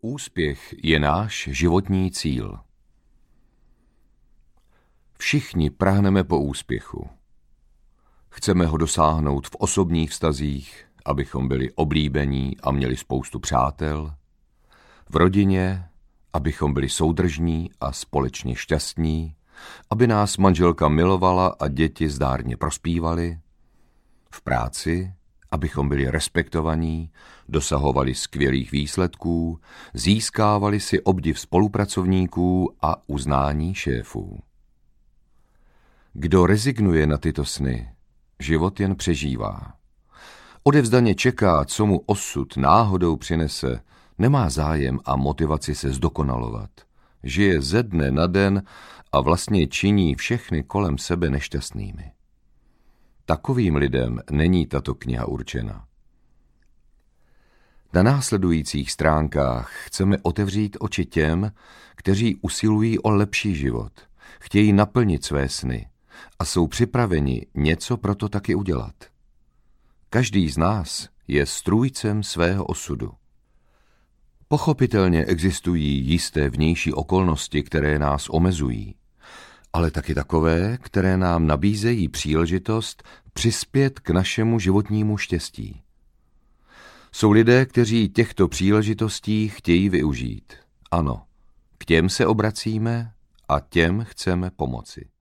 Úspěch je náš životní cíl. Všichni prahneme po úspěchu. Chceme ho dosáhnout v osobních vztazích, abychom byli oblíbení a měli spoustu přátel, v rodině, abychom byli soudržní a společně šťastní, aby nás manželka milovala a děti zdárně prospívaly, v práci, abychom byli respektovaní, dosahovali skvělých výsledků, získávali si obdiv spolupracovníků a uznání šéfů. Kdo rezignuje na tyto sny, život jen přežívá. Odevzdaně čeká, co mu osud náhodou přinese, nemá zájem a motivaci se zdokonalovat. Žije ze dne na den a vlastně činí všechny kolem sebe nešťastnými. Takovým lidem není tato kniha určena. Na následujících stránkách chceme otevřít oči těm, kteří usilují o lepší život, chtějí naplnit své sny a jsou připraveni něco pro to taky udělat. Každý z nás je strůjcem svého osudu. Pochopitelně existují jisté vnější okolnosti, které nás omezují, ale taky takové, které nám nabízejí příležitost přispět k našemu životnímu štěstí. Jsou lidé, kteří těchto příležitostí chtějí využít. Ano, k těm se obracíme a těm chceme pomoci.